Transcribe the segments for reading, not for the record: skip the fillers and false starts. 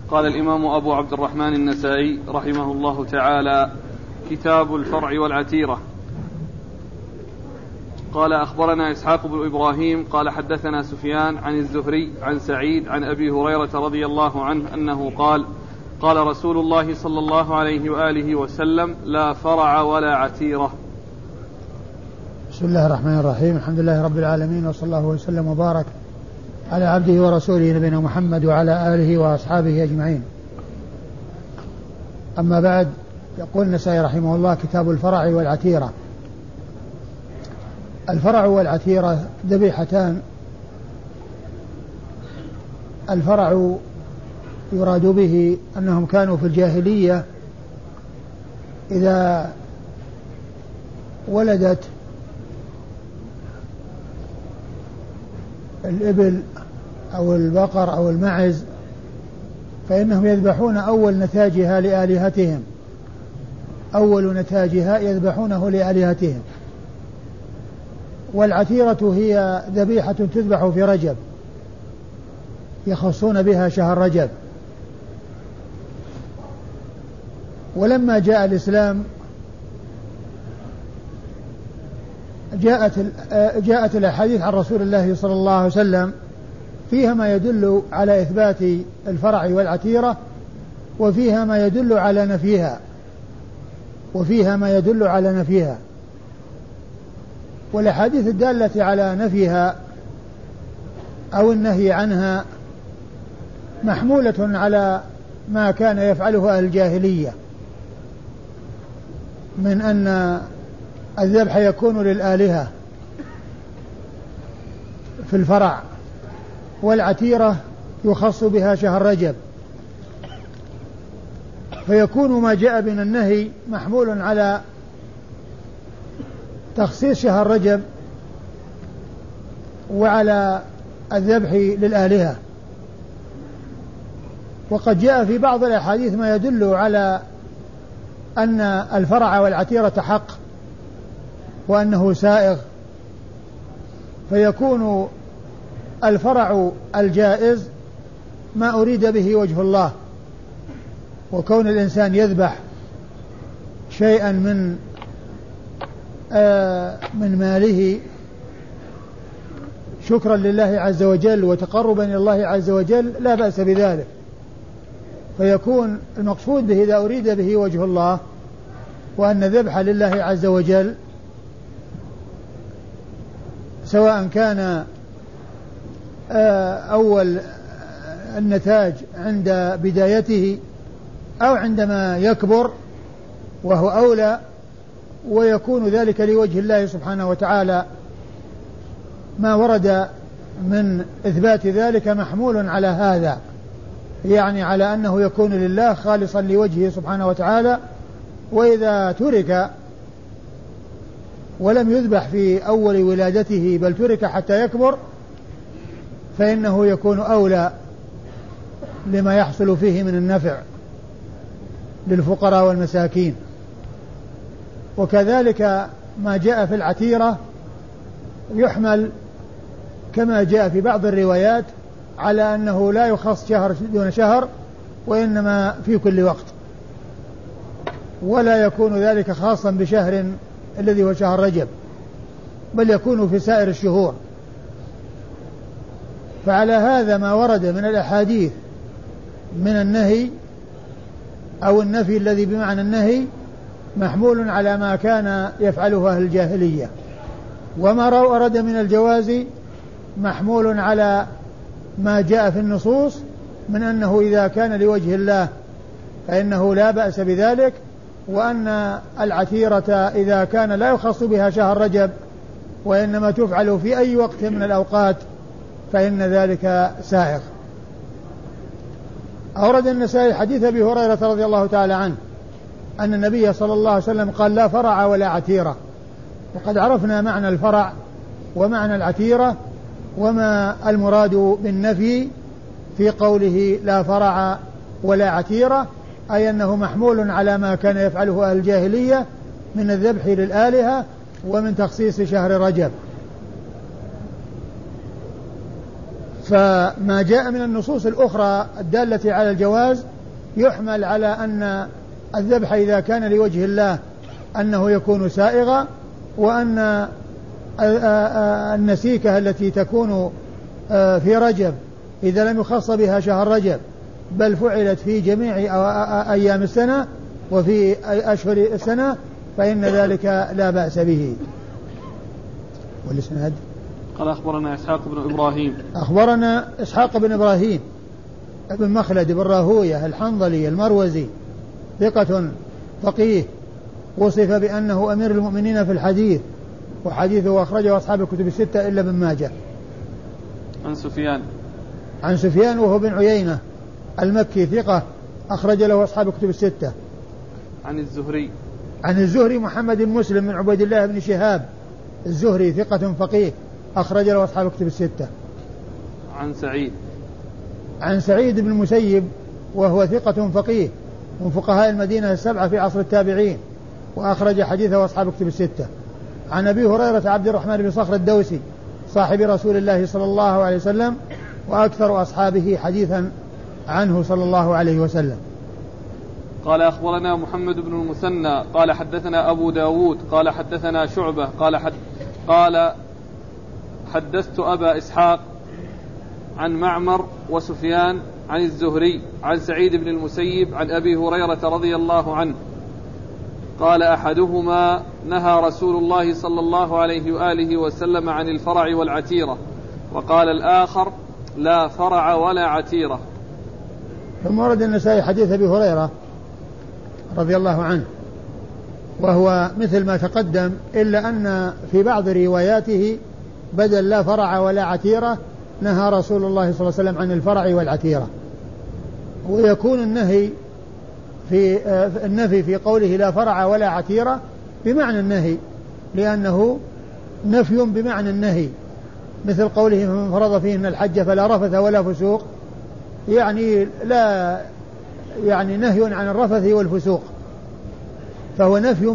قال الإمام أبو عبد الرحمن النسائي رحمه الله تعالى: كتاب الفرع والعتيرة. قال: أخبرنا إسحاق بن إبراهيم قال حدثنا سفيان عن الزهري عن سعيد عن أبي هريرة رضي الله عنه أنه قال: قال رسول الله صلى الله عليه وآله وسلم: لا فرع ولا عتيرة. بسم الله الرحمن الرحيم. الحمد لله رب العالمين، وصلى الله وسلم وبارك على عبده ورسوله نبينا محمد وعلى آله وأصحابه أجمعين. أما بعد، يقول النسائي رحمه الله: كتاب الفرع والعتيرة. الفرع والعتيرة ذبيحتان. الفرع يراد به أنهم كانوا في الجاهلية إذا ولدت الإبل أو البقر أو المعز فإنهم يذبحون أول نتاجها لآلهتهم، أول نتاجها يذبحونه لآلهتهم. والعتيرة هي ذبيحة تذبح في رجب، يخصون بها شهر رجب. ولما جاء الإسلام جاءت الأحاديث عن رسول الله صلى الله عليه وسلم فيها ما يدل على إثبات الفرع والعتيرة، وفيها ما يدل على نفيها، والأحاديث الدالة على نفيها أو النهي عنها محمولة على ما كان يفعله أهل الجاهلية من أن الذبح يكون للآلهة في الفرع، والعتيرة يخص بها شهر رجب، فيكون ما جاء من النهي محمول على تخصيص شهر رجب وعلى الذبح للآلهة. وقد جاء في بعض الأحاديث ما يدل على أن الفرع والعتيرة حق وأنه سائغ، فيكون الفرع الجائز ما أريد به وجه الله، وكون الإنسان يذبح شيئا من ماله شكرا لله عز وجل وتقربا إلى الله عز وجل لا بأس بذلك، فيكون المقصود به إذا أريد به وجه الله وأن ذبح لله عز وجل، سواء كان أول النتاج عند بدايته أو عندما يكبر وهو أولى، ويكون ذلك لوجه الله سبحانه وتعالى. ما ورد من إثبات ذلك محمول على هذا، يعني على أنه يكون لله خالصا لوجهه سبحانه وتعالى. وإذا ترك ولم يذبح في أول ولادته بل ترك حتى يكبر فإنه يكون أولى لما يحصل فيه من النفع للفقراء والمساكين. وكذلك ما جاء في العتيرة يحمل كما جاء في بعض الروايات على أنه لا يخص شهر دون شهر، وإنما في كل وقت، ولا يكون ذلك خاصا بشهر الذي هو شهر رجب، بل يكون في سائر الشهور. فعلى هذا ما ورد من الأحاديث من النهي أو النفي الذي بمعنى النهي محمول على ما كان يفعله أهل الجاهلية، وما ورد من الجواز محمول على ما جاء في النصوص من أنه إذا كان لوجه الله فإنه لا بأس بذلك، وأن العتيرة إذا كان لا يخص بها شهر رجب وإنما تفعل في أي وقت من الأوقات فإن ذلك سائغ. أورد النسائي حديث أبي هريرة رضي الله تعالى عنه أن النبي صلى الله عليه وسلم قال: لا فرع ولا عتيرة. وقد عرفنا معنى الفرع ومعنى العتيرة وما المراد بالنفي في قوله لا فرع ولا عتيرة، أي أنه محمول على ما كان يفعله أهل الجاهلية من الذبح للآلهة ومن تخصيص شهر رجب. فما جاء من النصوص الأخرى الدالة على الجواز يحمل على أن الذبح إذا كان لوجه الله أنه يكون سائغا، وأن النسيكة التي تكون في رجب إذا لم يخص بها شهر رجب بل فعلت في جميع أيام السنة وفي أشهر السنة فإن ذلك لا بأس به. والإسناد قال أخبرنا إسحاق بن إبراهيم. أخبرنا إسحاق بن إبراهيم ابن مخلد بن راهوية الحنظلي المروزي ثقة فقيه، وصف بأنه أمير المؤمنين في الحديث، وحديثه أخرجه أصحاب الكتب الستة إلا ابن ماجه. عن سفيان وهو بن عيينة المكي ثقة أخرج له أصحاب الكتب الستة. عن الزهري محمد بن مسلم من عبيد الله بن شهاب الزهري ثقة فقيه أخرج له أصحاب الكتب الستة. عن سعيد بن المسيب وهو ثقة فقيه من فقهاء المدينة السبعة في عصر التابعين، وأخرج حديثه أصحاب الكتب الستة. عن أبي هريرة عبد الرحمن بن صخر الدوسي صاحب رسول الله صلى الله عليه وسلم وأكثر أصحابه حديثا عنه صلى الله عليه وسلم. قال أخبرنا محمد بن المثنى قال حدثنا أبو داود قال حدثنا شعبة قال حدثت أبا إسحاق عن معمر وسفيان عن الزهري عن سعيد بن المسيب عن أبي هريرة رضي الله عنه قال أحدهما نهى رسول الله صلى الله عليه وآله وسلم عن الفرع والعتيرة، وقال الآخر لا فرع ولا عتيرة. ثم ورد النسائي حديث أبي هريرة رضي الله عنه وهو مثل ما تقدم، إلا أن في بعض رواياته بدل لا فرع ولا عتيرة نهى رسول الله صلى الله عليه وسلم عن الفرع والعتيرة. ويكون النفي في قوله لا فرع ولا عتيرة بمعنى النهي، لأنه نفي بمعنى النهي، مثل قوله من فرض فيهن الحج فلا رفث ولا فسوق، يعني نهي عن الرفث والفسوق، فهو نفي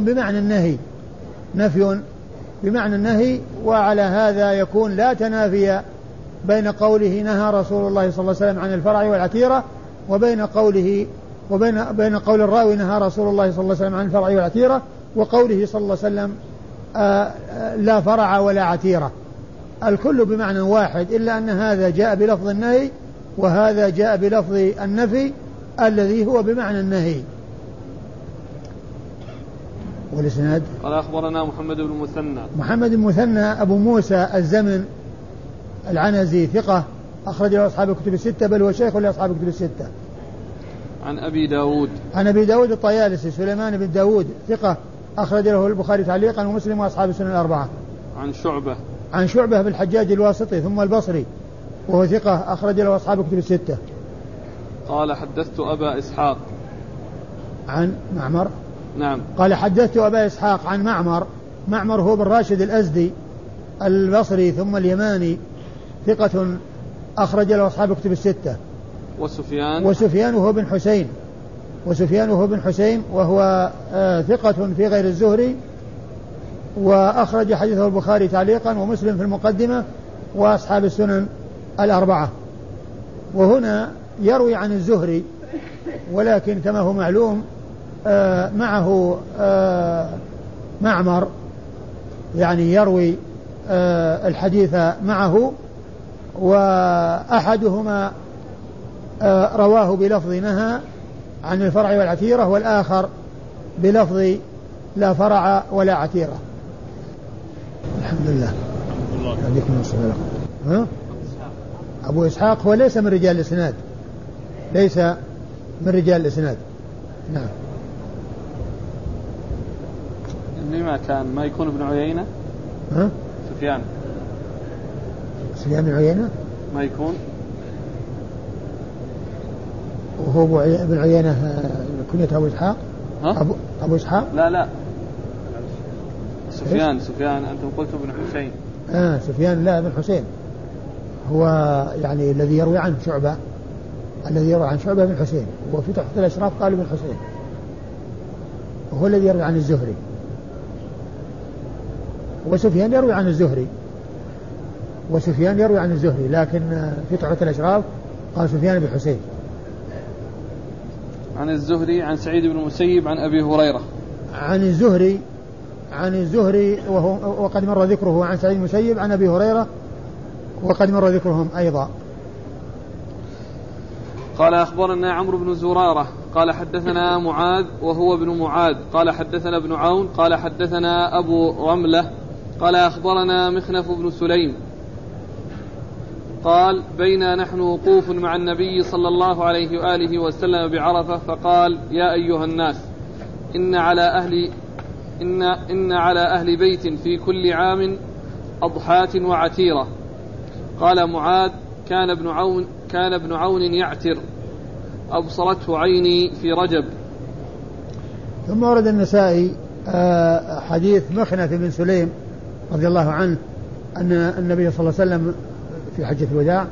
بمعنى النهي. وعلى هذا يكون لا تنافي بين قوله نهى رسول الله صلى الله عليه وسلم عن الفرع والعتيرة وبين قول الراوي نهى رسول الله صلى الله عليه وسلم عن الفرع والعتيرة وقوله صلى الله عليه وسلم لا فرع ولا عتيرة، الكل بمعنى واحد، إلا أن هذا جاء بلفظ النهي وهذا جاء بلفظ النفي الذي هو بمعنى النهي. والإسناد قال أخبرنا محمد بن المثنى أبو موسى الزمن العنزي ثقة أخرج له أصحاب الكتب الستة بل هو شيخ لأصحاب الكتب الستة. عن أبي داود الطيالسي سليمان بن داود ثقة أخرج له البخاري تعليقا ومسلم وأصحاب السنن الأربعة. عن شعبة بالحجاج الواسطي ثم البصري وهو ثقة أخرج له أصحاب الكتب الستة. قال حدثت أبا إسحاق عن معمر. نعم. قال حدثت أبا إسحاق عن معمر هو بن راشد الأزدي البصري ثم اليماني ثقة أخرج له أصحاب الكتب الستة. وسفيان وهو بن حسين وهو ثقة في غير الزهري، وأخرج حديثه البخاري تعليقا ومسلم في المقدمة وأصحاب السنن الأربعة. وهنا يروي عن الزهري، ولكن كما هو معلوم معه معمر، يعني يروي الحديث معه، وأحدهما رواه بلفظ نهى عن الفرع والعتيرة والآخر بلفظ لا فرع ولا عتيرة. الحمد لله. أبو إسحاق هو ليس من رجال الإسناد. نعم. لما كان ما يكون ابن عيينة؟ سفيان بن عيينة ما يكون، وهو ابن عيينة كنية أبو إسحاق. أبو إسحاق لا سفيان أنتم قلتوا ابن حسين. سفيان لا ابن حسين هو يعني الذي يروي عن شعبة بن حسين، وفي تحت الأشراف قال ابن حسين، وهو الذي يروي عن الزهري، وسفيان يروي عن الزهري وسفيان يروي عن الزهري، لكن في تحفة الأشراف قال سفيان بن حسين. عن الزهري عن سعيد بن المسيب عن أبي هريرة. عن الزهري وقد مر ذكره، عن سعيد بن المسيب عن أبي هريرة وقد مر ذكرهم أيضا. قال أخبرنا عمرو بن زرارة قال حدثنا معاذ وهو ابن معاذ قال حدثنا ابن عون قال حدثنا أبو رملة قال أخبرنا مخنف بن سليم قال بينا نحن وقوف مع النبي صلى الله عليه وآله وسلم بعرفة فقال يا أيها الناس إن على أهل بيت في كل عام أضحاة وعتيرة. قال معاذ كان ابن عون يعتر أبصرته عيني في رجب. ثم ورد النسائي حديث مخنف بن سليم رضي الله عنه أن النبي صلى الله عليه وسلم في حجة الوداع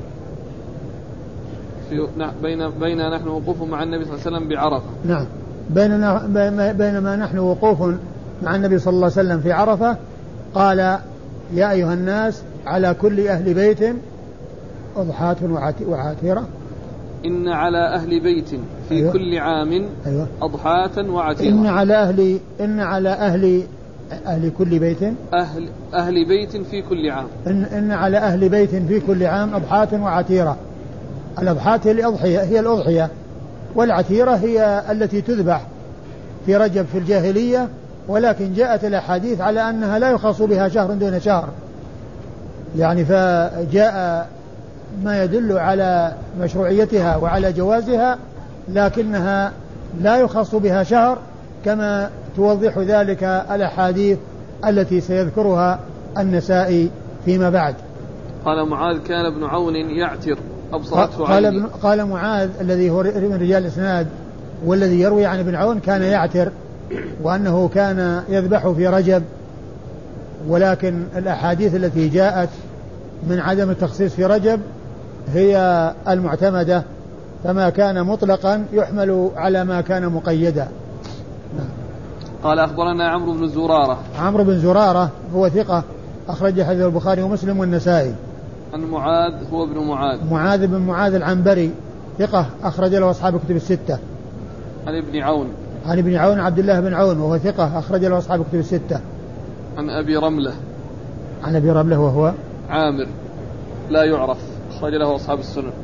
بينما نحن وقوف مع النبي صلى الله عليه وسلم بعرفة. نعم، بينما نحن وقوف مع النبي صلى الله عليه وسلم في عرفة قال يا أيها الناس على كل أهل بيت أضحاة وعتيرة. إن على أهل بيت في أيوة. كل عام أيوة. أضحاة وعتيرة. إن على أهل كل بيت أهل بيت في كل عام. إن على أهل بيت في كل عام أضحاة وعتيرة. الأضحاة هي الأضحية، والعتيرة هي التي تذبح في رجب في الجاهلية، ولكن جاءت الأحاديث على أنها لا يخص بها شهر دون شهر، يعني فجاء ما يدل على مشروعيتها وعلى جوازها، لكنها لا يخص بها شهر كما توضح ذلك الأحاديث التي سيذكرها النسائي فيما بعد. قال معاذ كان ابن عون يعتر أبصرته عيني. قال معاذ الذي هو من رجال الإسناد والذي يروي عن ابن عون كان يعتر، وأنه كان يذبح في رجب، ولكن الأحاديث التي جاءت من عدم التخصيص في رجب هي المعتمدة، فما كان مطلقا يحمل على ما كان مقيدا. قال أخبرنا عمرو بن زرارة. عمرو بن زرارة هو ثقة أخرج حديث البخاري ومسلم والنسائي. عن معاذ هو ابن معاذ بن معاذ العنبري ثقة أخرج له أصحاب كتب الستة. عن ابن عون عبد الله بن عون وهو ثقة أخرج له أصحاب كتب الستة. عن أبي رملة وهو عامر لا يعرف أخرج له أصحاب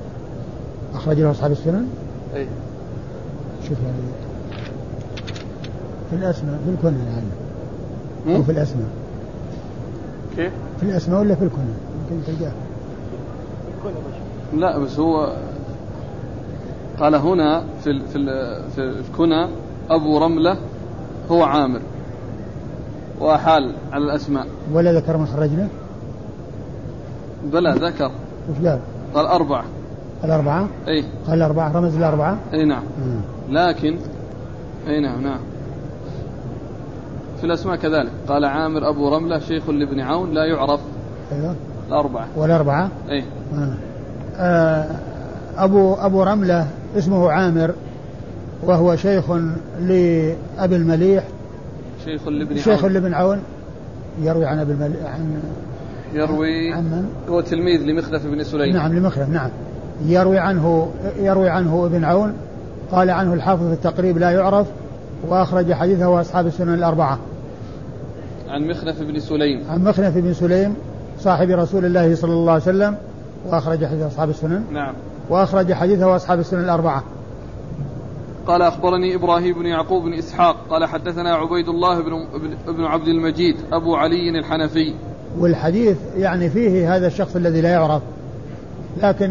السنن. أي شوف يعني في الأسماء في الكنى يعني أو في الأسماء كيف في الأسماء ولا في الكنى ممكن تلقاه لا بس هو قال هنا في الكنى أبو رملة هو عامر وحال على الأسماء ولا ذكر من خرجنا بلى ذكر وش قال الأربعة أي قال الأربعة رمز الأربعة أي نعم لكن أي نعم في الأسماء كذلك قال عامر أبو رملة شيخ لابن عون لا يعرف. أيوة. والأربعة أي أبو رملة اسمه عامر وهو شيخ لأبي المليح شيخ لابن عون يروي عن أبي المليح عن من؟ هو تلميذ لمخنف بن سليم. نعم لمخنف نعم يروي عنه ابن عون. قال عنه الحافظ في التقريب لا يعرف وأخرج حديثه أصحاب السنن الأربعة. عن مخنف بن سليم صاحب رسول الله صلى الله عليه وسلم وأخرج حديث أصحاب السنن. نعم. وأخرج حديثه أصحاب السنن الأربعة. قال أخبرني إبراهيم بن يعقوب بن إسحاق قال حدثنا عبيد الله بن عبد المجيد أبو علي الحنفي. والحديث يعني فيه هذا الشخص الذي لا يعرف، لكن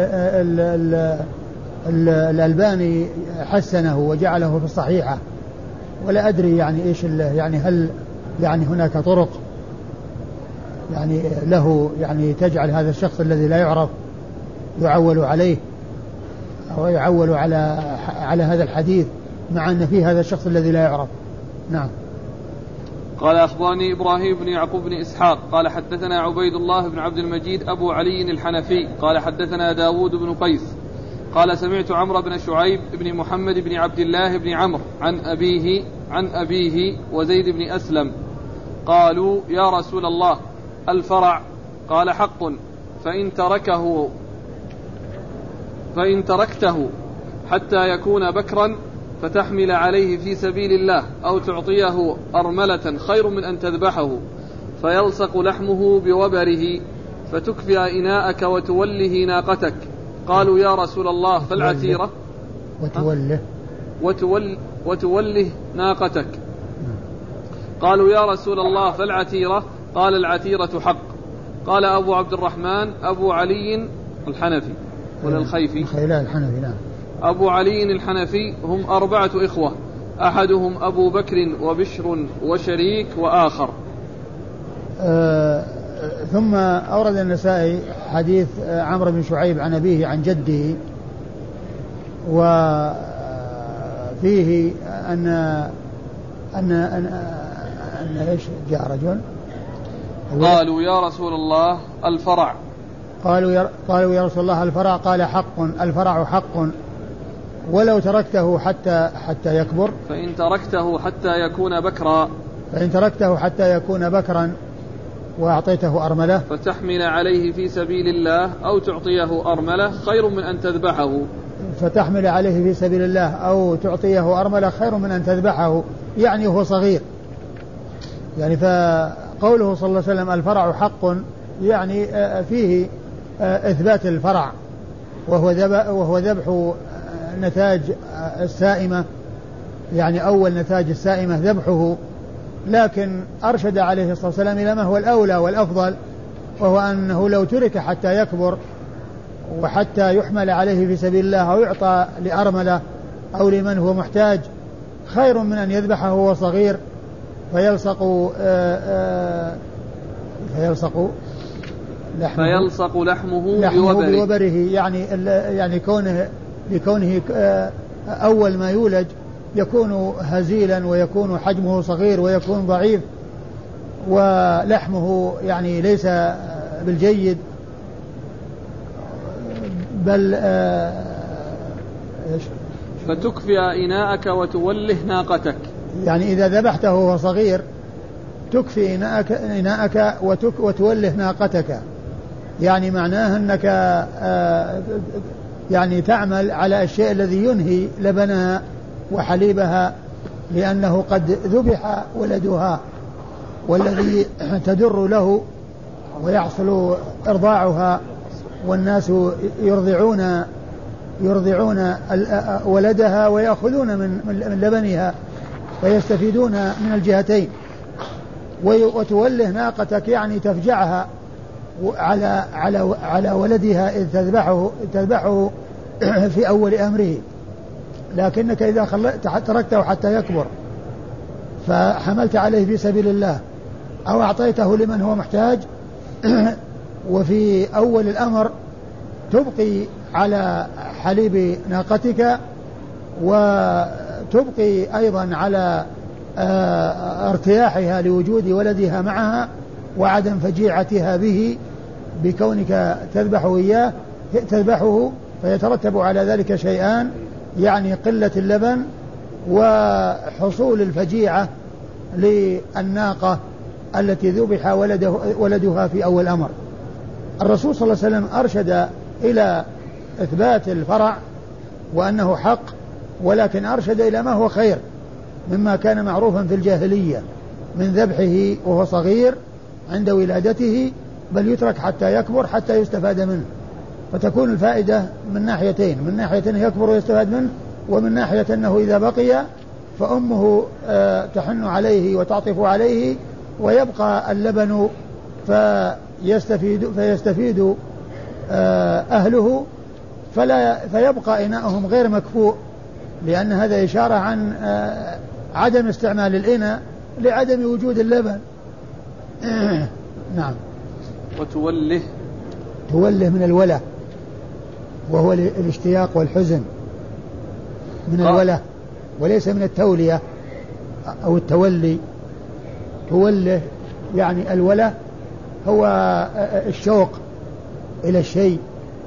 الألباني حسنه وجعله في الصحيحة، ولا أدري يعني إيش يعني هل يعني هناك طرق يعني له يعني تجعل هذا الشخص الذي لا يعرف يعول عليه أو يعول على هذا الحديث مع أن فيه هذا الشخص الذي لا يعرف. نعم. قال أخبرني إبراهيم بن يعقوب بن إسحاق قال حدثنا عبيد الله بن عبد المجيد أبو علي الحنفي قال حدثنا داود بن قيس قال سمعت عمرو بن شعيب بن محمد بن عبد الله بن عمرو عن أبيه وزيد بن أسلم قالوا يا رسول الله الفرع قال حق فإن تركته حتى يكون بكرا فتحمل عليه في سبيل الله أو تعطيه أرملة خير من أن تذبحه فيلصق لحمه بوبره فتكفئ إناءك وتوله ناقتك. قالوا يا رسول الله فالعتيرة وتوله ناقتك. قالوا يا رسول الله فالعتيرة؟ قال العتيرة حق. قال أبو عبد الرحمن أبو علي الحنفي ولا الخيفي؟ الحنفي نعم. أبو علي الحنفي هم 4 إخوة، أحدهم أبو بكر وبشر وشريك وآخر. ثم أورد النسائي حديث عمرو بن شعيب عن أبيه عن جده، وفيه أن إيش جاء رجل قالوا يا رسول الله الفرع. قالوا يا رسول الله الفرع. قال حق، الفرع حق ولو تركته حتى يكبر. فإن تركته حتى يكون بكرا وأعطيته أرملة فتحمل عليه في سبيل الله أو تعطيه أرملة خير من أن تذبحه. فتحمل عليه في سبيل الله أو تعطيه أرملة خير من أن تذبحه، يعني هو صغير. يعني فقوله صلى الله عليه وسلم الفرع حق يعني فيه إثبات الفرع، وهو ذبح نتاج السائمة، يعني أول نتاج السائمة ذبحه. لكن أرشد عليه الصلاة والسلام إلى ما هو الأولى والأفضل، وهو أنه لو ترك حتى يكبر وحتى يحمل عليه في سبيل الله أو يعطى لأرملة أو لمن هو محتاج خير من أن يذبحه وهو صغير فيلصق لحمه بوبره، يعني لكونه أول ما يولج يكون هزيلا ويكون حجمه صغير ويكون ضعيف ولحمه يعني ليس بالجيد، بل فتكفئ إناءك وتوله ناقتك. يعني إذا ذبحته وهو صغير تكفي إناءك وتوله ناقتك، يعني معناه أنك يعني تعمل على الشيء الذي ينهي لبنها وحليبها، لأنه قد ذبح ولدها والذي تدر له ويحصل إرضاعها، والناس يرضعون ولدها ويأخذون من لبنها ويستفيدون من الجهتين. وتوله ناقتك يعني تفجعها على ولدها إذ تذبحه في أول أمره. لكنك إذا تركته حتى يكبر فحملت عليه في سبيل الله أو أعطيته لمن هو محتاج، وفي أول الأمر تبقي على حليب ناقتك وتبقي أيضا على ارتياحها لوجود ولدها معها وعدم فجيعتها به بكونك تذبحه، فيترتب على ذلك شيئان، يعني قلة اللبن وحصول الفجيعة للناقة التي ذبح ولدها في أول أمر. الرسول صلى الله عليه وسلم أرشد إلى إثبات الفرع وأنه حق، ولكن أرشد إلى ما هو خير مما كان معروفا في الجاهلية من ذبحه وهو صغير عند ولادته، بل يترك حتى يكبر حتى يستفاد منه، فتكون الفائدة من ناحيتين، من ناحية أنه يكبر ويستفاد منه، ومن ناحية أنه إذا بقي فأمه تحن عليه وتعطف عليه ويبقى اللبن فيستفيد أهله فيبقى إناءهم غير مكفوء، لأن هذا إشارة عن عدم استعمال الإناء لعدم وجود اللبن. نعم. وتوله من الوله، وهو الاشتياق والحزن من الوله وليس من التولية أو التولي. توله يعني الوله هو الشوق إلى الشيء.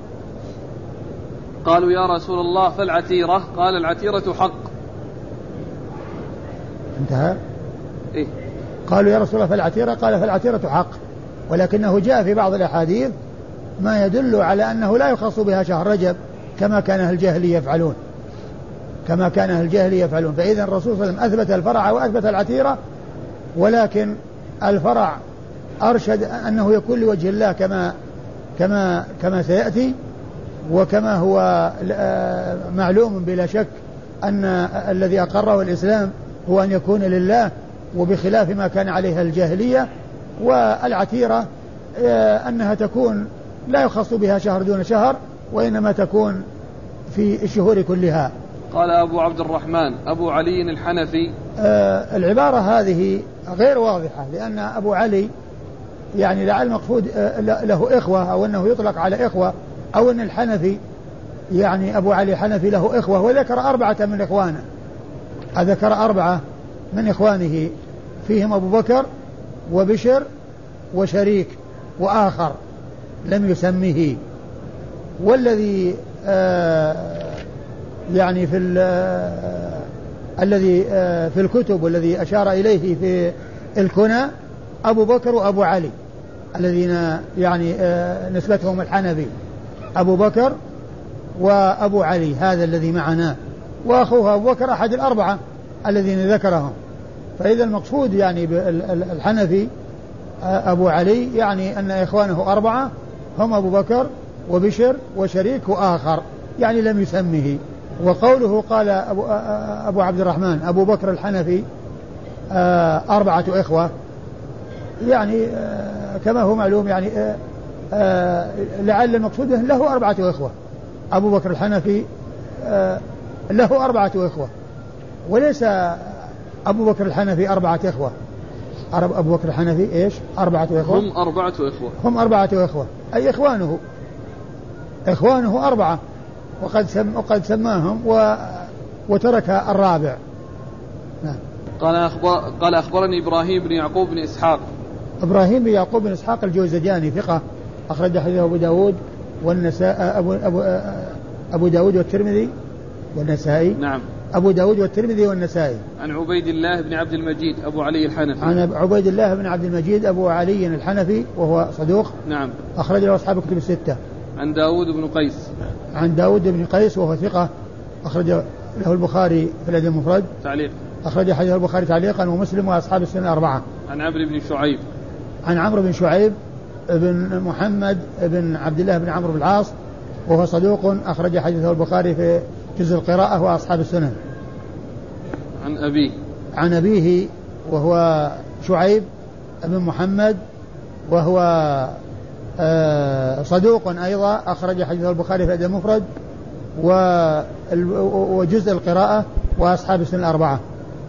قالوا يا رسول الله فالعتيرة؟ قال العتيرة حق. انتهى. إيه؟ قالوا يا رسول الله فالعتيرة؟ قال فالعتيرة حق. ولكنه جاء في بعض الأحاديث ما يدل على أنه لا يخص بها شهر رجب كما كان أهل الجاهلية يفعلون. فإذا الرسول صلى الله عليه وسلم أثبت الفرع وأثبت العتيرة، ولكن الفرع أرشد أنه يكون لوجه الله كما سيأتي، وكما هو معلوم بلا شك أن الذي أقره الإسلام هو أن يكون لله، وبخلاف ما كان عليها الجاهلية. والعتيرة أنها تكون لا يخص بها شهر دون شهر، وإنما تكون في الشهور كلها. قال أبو عبد الرحمن أبو علي الحنفي. العبارة هذه غير واضحة، لأن أبو علي يعني لعل المقصود له إخوة، أو أنه يطلق على إخوة، أو أن الحنفي يعني أبو علي الحنفي له إخوة، وذكر 4 من إخوانه. ذكر 4 من إخوانه، فيهم أبو بكر وبشر وشريك وآخر لم يسميه. والذي يعني الذي في الكتب والذي أشار إليه في الكنى أبو بكر وأبو علي الذين يعني نسبتهم الحنفي، أبو بكر وأبو علي هذا الذي معنا، وأخوه أبو بكر أحد 4 الذين ذكرهم. فإذا المقصود يعني بالحنفي أبو علي يعني أن إخوانه 4 هم أبو بكر وبشر وشريك وآخر، يعني لم يسمه. وقوله قال أبو عبد الرحمن أبو بكر الحنفي 4 إخوة، يعني كما هو معلوم يعني لعل المقصود له 4 إخوة. أبو بكر الحنفي له 4 إخوة، وليس أبو بكر الحنفي 4 إخوة. أبو بكر الحنفي إيش 4 إخوة؟ هم 4 إخوة، أي إخوانه 4، وقد سماهم وترك الرابع. نعم. قال أخبرني إبراهيم بن يعقوب بن إسحاق. إبراهيم بن يعقوب بن إسحاق الجوزجاني ثقة، أخرج حديثه أبو داود والنسائي، أبو داود والترمذي والنسائي. نعم. أبو داود والترمذي والنسائي. عن عبيد الله بن عبد المجيد أبو علي الحنفي. عن عبيد الله بن عبد المجيد أبو علي الحنفي وهو صدوق. نعم. أخرج له أصحاب الكتب 6. عن داود بن قيس. عن داود بن قيس وهو ثقة، أخرج له البخاري في الأدب المفرد تعليق. أخرج حديث البخاري تعليقا ومسلم وأصحاب السنة 4. عن عمرو بن شعيب. عن عمرو بن شعيب بن محمد بن عبد الله بن عمرو بن العاص وهو صدوق، أخرج حديثه البخاري في جزء القراءة وأصحاب السنن. عن أبيه وهو شعيب بن محمد وهو صدوق أيضا، أخرج حديثه البخاري في الأدب المفرد وجزء القراءة وأصحاب السنن 4.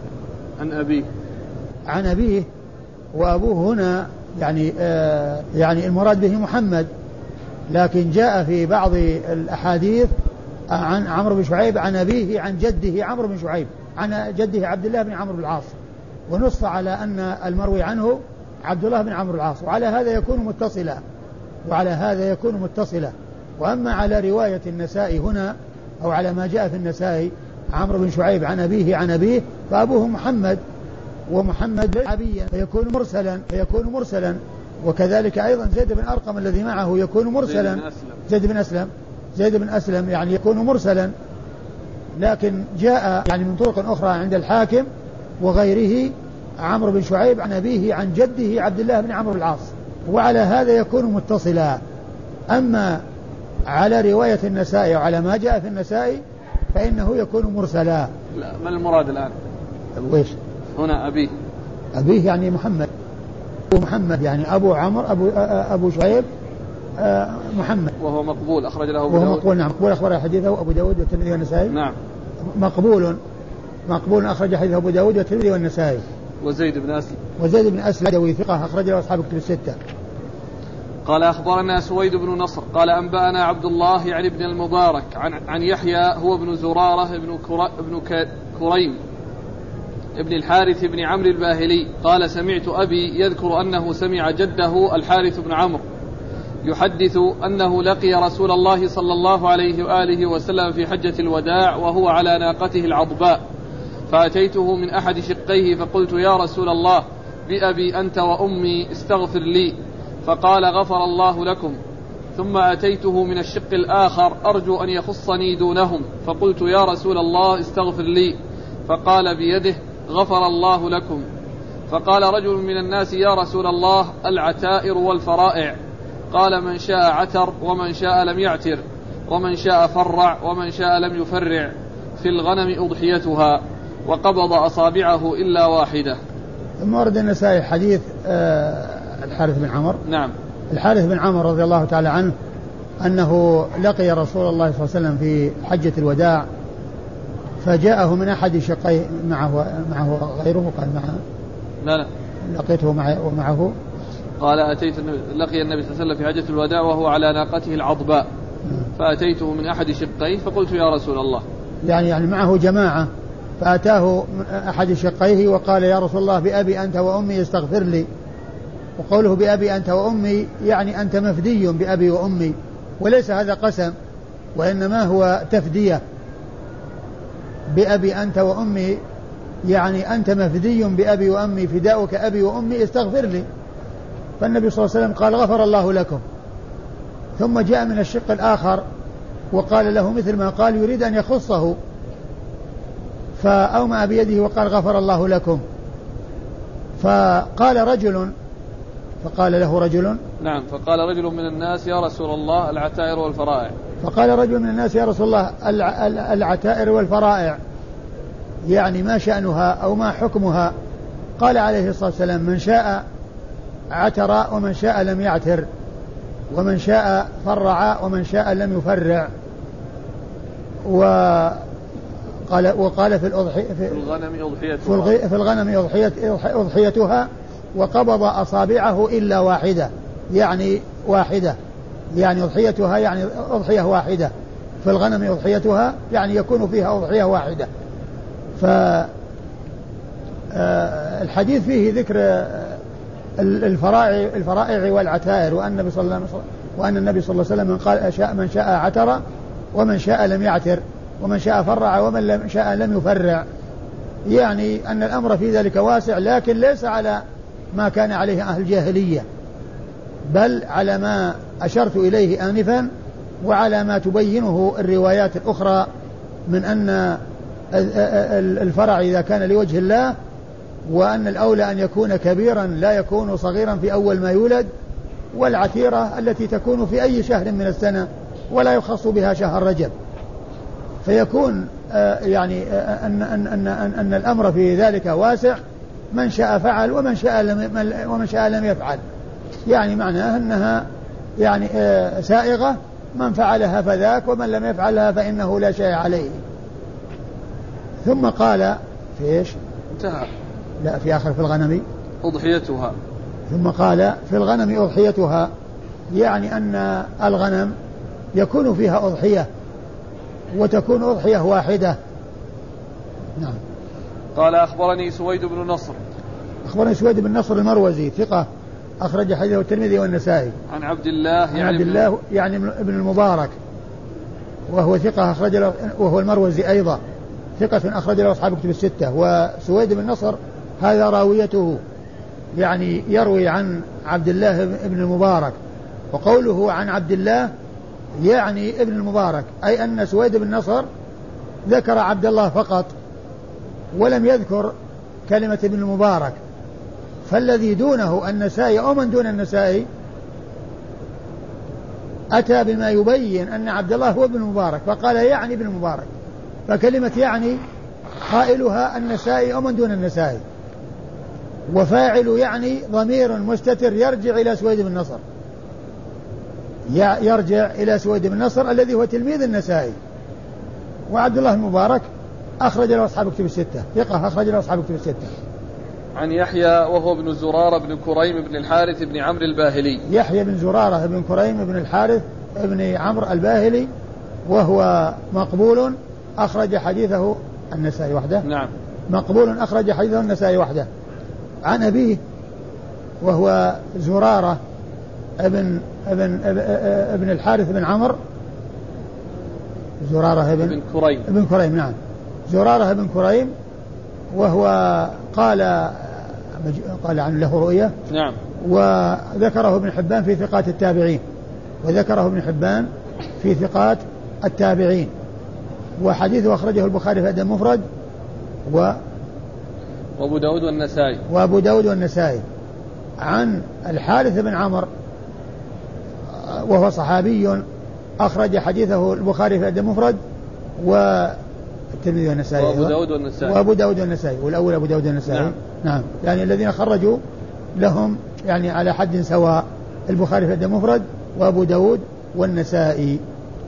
عن أبيه وأبوه هنا يعني المراد به محمد، لكن جاء في بعض الأحاديث عن عمرو بن شعيب عن أبيه عن جده عمرو بن شعيب عن جده عبد الله بن عمرو بن العاص، ونص على أن المروي عنه عبد الله بن عمرو بن العاص، وعلى هذا يكون متصلا. وأما على رواية النسائي هنا أو على ما جاء في النسائي عمرو بن شعيب عن أبيه فأبوه محمد، ومحمد عبيا فيكون مرسلا، وكذلك أيضا زيد بن أرقم الذي معه يكون مرسلا، زيد بن أسلم يعني يكون مرسلا، لكن جاء يعني من طرق أخرى عند الحاكم وغيره عمرو بن شعيب عن أبيه عن جده عبد الله بن عمرو بن العاص، وعلى هذا يكون متصلا. أما على رواية النسائي وعلى ما جاء في النسائي فإنه يكون مرسلا. لا، ما المراد الآن؟ ويش هنا أبيه يعني محمد يعني أبو عمرو أبو شعيب محمد، وهو مقبول، أخرج له وهو مقبول. نعم، مقبول، أخرج حديثه أبو داود والترمذي والنسائي. نعم، مقبول أخرج حديثه أبو داود والترمذي والنسائي. وزيد بن أسلم دوي ثقة، أخرج له أصحاب الكتب 6. قال أخبرنا سويد بن نصر قال أنبأنا عبد الله يعني ابن المبارك عن يحيى هو ابن زرارة ابن كريم ابن الحارث بن عمرو الباهلي قال سمعت أبي يذكر أنه سمع جده الحارث بن عمرو يحدث أنه لقي رسول الله صلى الله عليه وآله وسلم في حجة الوداع وهو على ناقته العضباء، فأتيته من أحد شقيه فقلت يا رسول الله بأبي أنت وأمي استغفر لي، فقال غفر الله لكم. ثم أتيته من الشق الآخر أرجو أن يخصني دونهم، فقلت يا رسول الله استغفر لي، فقال بيده غفر الله لكم. فقال رجل من الناس يا رسول الله العتائر والفرائع، قال من شاء عتر ومن شاء لم يعتر، ومن شاء فرع ومن شاء لم يفرع، في الغنم أضحيتها، وقبض أصابعه إلا واحدة. ثم ورد النسائي حديث الحارث بن عمر. نعم. الحارث بن عمر رضي الله تعالى عنه أنه لقي رسول الله صلى الله عليه وسلم في حجة الوداع، فجاءه من أحد شقيه، معه غيره، قال معه لا لقيته ومعه، قال لقي النبي صلى الله عليه وسلم في حجة الوداع وهو على ناقته العضباء، فأتيته من أحد شقيه فقلت يا رسول الله، يعني معه جماعة، فأتاه أحد شقيه وقال يا رسول الله بأبي أنت وأمي استغفر لي. وقوله بأبي أنت وأمي يعني أنت مفدي بأبي وأمي، وليس هذا قسم، وإنما هو تفدية. بأبي أنت وأمي يعني أنت مفدي بأبي وأمي، فداؤك أبي وأمي استغفر لي. فالنبي صلى الله عليه وسلم قال غفر الله لكم. ثم جاء من الشق الآخر وقال له مثل ما قال، يريد أن يخصه، فأومأ بيده وقال غفر الله لكم. فقال له رجل نعم، فقال رجل من الناس يا رسول الله العتائر والفرائع. فقال رجل من الناس يا رسول الله العتائر والفرائع يعني ما شأنها أو ما حكمها؟ قال عليه الصلاة والسلام من شاء عتر ومن شاء لم يعتر، ومن شاء فرع ومن شاء لم يفرع. وقال في الغنم أضحيتها، وقبض أصابعه إلا واحدة، يعني واحدة، يعني أضحيتها يعني أضحية واحدة. في الغنم أضحيتها يعني يكون فيها أضحية واحدة. فالحديث فيه ذكر الفرائع والعتائر، وأن النبي صلى الله عليه وسلم قال من شاء عتر ومن شاء لم يعتر، ومن شاء فرع ومن شاء لم يفرع، يعني أن الأمر في ذلك واسع، لكن ليس على ما كان عليه أهل الجاهلية، بل على ما أشرت إليه آنفا، وعلى ما تبينه الروايات الأخرى من أن الفرع إذا كان لوجه الله، وأن الأولى أن يكون كبيرا لا يكون صغيرا في أول ما يولد، والعتيرة التي تكون في أي شهر من السنة ولا يخص بها شهر رجب. فيكون يعني أن الأمر في ذلك واسع، من شاء فعل ومن شاء لم يفعل، يعني معناه أنها يعني سائغة، من فعلها فذاك ومن لم يفعلها فإنه لا شيء عليه. ثم قال في إيش؟ انتهى. لا، في آخر في الغنم أضحيتها. ثم قال في الغنم أضحيتها، يعني أن الغنم يكون فيها أضحية، وتكون أضحية واحدة. نعم. قال أخبرني سويد بن نصر. أخبرني سويد بن نصر المروزي ثقة، أخرج حديثه الترمذي والنسائي. عن عبد الله يعني ابن المبارك، وهو ثقة أخرج له، وهو المروزي أيضا ثقة أخرج له أصحاب كتب الستة. وسويد بن نصر هذا راويته، يعني يروي عن عبد الله ابن المبارك، وقوله عن عبد الله يعني ابن المبارك، أي أن سويد بن نصر ذكر عبد الله فقط ولم يذكر كلمة ابن المبارك. فالذي دونه النسائي أو من دون النسائي أتى بما يبين أن عبد الله هو ابن المبارك، فقال يعني ابن المبارك، فكلمة يعني قائلها النسائي أو من دون النسائي، وفاعل يعني ضمير مستتر يرجع إلى سويد بن نصر، يرجع إلى سويد بن نصر الذي هو تلميذ النسائي. وعبد الله المبارك أخرج له أصحاب كتب الستة، ثقة أخرج له أصحاب كتب الستة. عن يحيى وهو ابن زرارة بن كريم بن الحارث بن عمرو الباهلي. يحيى بن زرارة بن كريم بن الحارث بن عمرو الباهلي، وهو مقبول أخرج حديثه النسائي وحده. نعم. مقبول أخرج حديثه النسائي وحده. عن أبيه وهو زرارة ابن الحارث بن عمرو، زرارة ابن كريم. نعم، زرارة بن كريم، وهو قال عنه له رؤية. نعم. وذكره ابن حبان في ثقات التابعين، وذكره ابن حبان في ثقات التابعين. وحديثه أخرجه البخاري في الأدب المفرد وأبو داود والنسائي عن الحارث بن عمرو وهو صحابي أخرج حديثه البخاري في الأدب المفرد والترمذي والنسائي وأبو داود والنسائي والأول أبو داود والنسائي. نعم يعني الذين خرجوا لهم يعني على حد سواء، البخاري في الأدب المفرد وأبو داود والنسائي.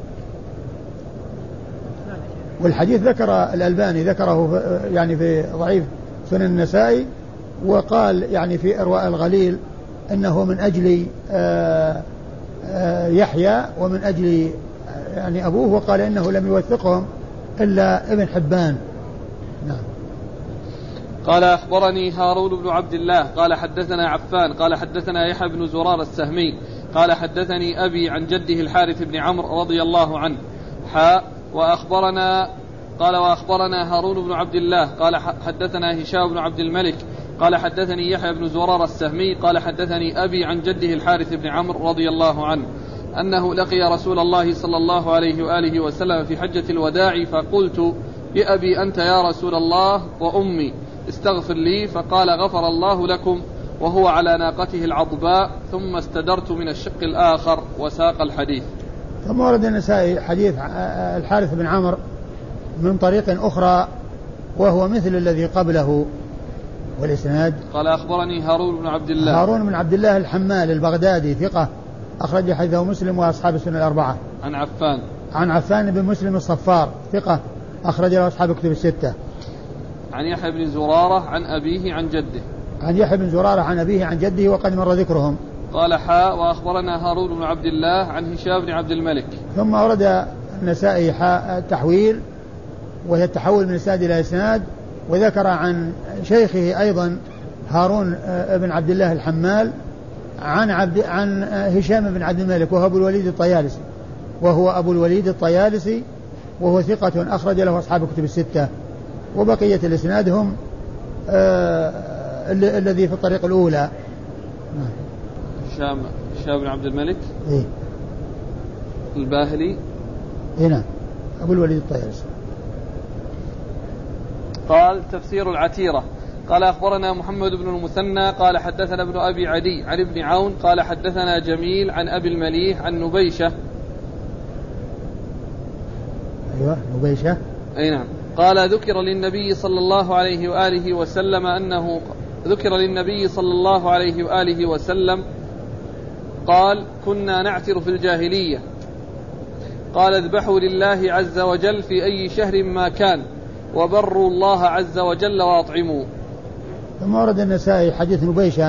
والحديث ذكر الألباني ذكره يعني في ضعيف سنن النسائي، وقال يعني في إرواء الغليل أنه من أجل يحيى ومن أجل يعني أبوه، وقال إنه لم يوثقهم إلا ابن حبان. نعم. قال أخبرني هارون بن عبد الله قال حدثنا عفان قال حدثنا يحيى بن زرار السهمي قال حدثني أبي عن جده الحارث بن عمرو رضي الله عنه وأخبرنا هارون بن عبد الله قال حدثنا هشام بن عبد الملك قال حدثني يحيى بن زرار السهمي قال حدثني أبي عن جده الحارث بن عمرو رضي الله عنه أنه لقي رسول الله صلى الله عليه وآله وسلم في حجة الوداع فقلت بأبي أنت يا رسول الله وأمي استغفر لي، فقال غفر الله لكم، وهو على ناقته العضباء، ثم استدرت من الشق الآخر وساق الحديث. ثم ورد النسائي حديث الحارث بن عمرو من طريق أخرى وهو مثل الذي قبله، والإسناد قال أخبرني هارون بن عبد الله الحمال البغدادي ثقة أخرج حديثه مسلم وأصحاب السنن الأربعة. عن عفان بن مسلم الصفار ثقة أخرج له أصحاب الكتب الستة. عن يحيى بن زرارة عن أبيه عن جده. عن يحيى بن زرارة عن أبيه عن جده وقد مر ذكرهم. قال وأخبرنا هارون بن عبد الله عن هشام بن عبد الملك. ثم ورد النسائي التحويل، وهي التحول من إسناد إلى إسناد، وذكر عن شيخه أيضا هارون بن عبد الله الحمال عن هشام بن عبد الملك وهو أبو الوليد الطيالسي وهو ثقة أخرج له أصحاب الكتب الستة. وبقية الإسناد هم الذي في الطريق الأولى. هشام بن عبد الملك إيه؟ الباهلي هنا أبو الوليد الطيالسي. قال تفسير العتيرة. قال أخبرنا محمد بن المثنى قال حدثنا ابن أبي عدي عن ابن عون قال حدثنا جميل عن أبي المليح عن نبيشة. أيوة نبيشة. أي نعم. قال ذكر للنبي صلى الله عليه وآله وسلم قال كنا نعتر في الجاهلية، قال اذبحوا لله عز وجل في أي شهر ما كان، وبروا الله عز وجل وأطعموا. ثم ورد النسائي حديث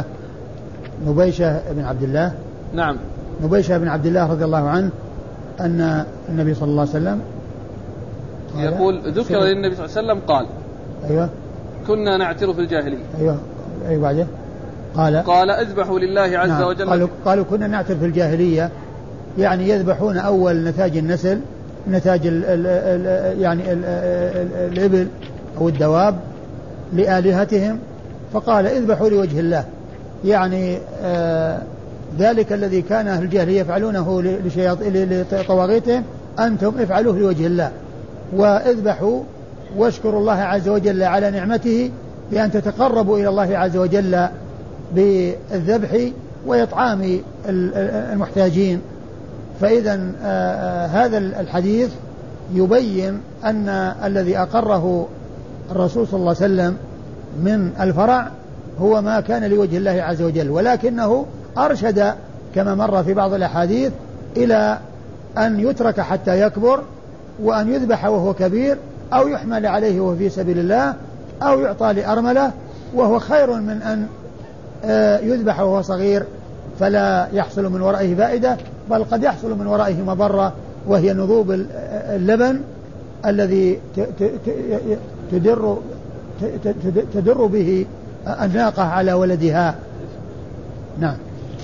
نبيشة بن عبد الله. نعم. نبيشة بن عبد الله رضي الله عنه أن النبي صلى الله عليه وسلم يقول ذكر للنبي صلى الله عليه وسلم قال أيوة كنا نعتر في الجاهلية. أيوة بعده قال اذبحوا لله عز وجل. قالوا كنا نعتر في الجاهلية، يعني يذبحون أول نتاج النسل، نتاج يعني الإبل أو الدواب لآلهتهم، فقال اذبحوا لوجه الله، يعني ذلك الذي كان أهل الجاهلية يفعلونه لطواغيتهم أنتم افعلوه لوجه الله، واذبحوا واشكروا الله عز وجل على نعمته بأن تتقربوا إلى الله عز وجل بالذبح وإطعام المحتاجين. فإذا هذا الحديث يبين أن الذي أقره الرسول صلى الله عليه وسلم من الفرع هو ما كان لوجه الله عز وجل، ولكنه أرشد كما مر في بعض الأحاديث إلى أن يترك حتى يكبر، وأن يذبح وهو كبير، أو يحمل عليه وهو في سبيل الله، أو يعطى لأرملة، وهو خير من أن يذبح وهو صغير فلا يحصل من ورائه فائدة، بل قد يحصل من ورائه مضرة، وهي نضوب اللبن الذي تدر به الناقة على ولدها. نعم.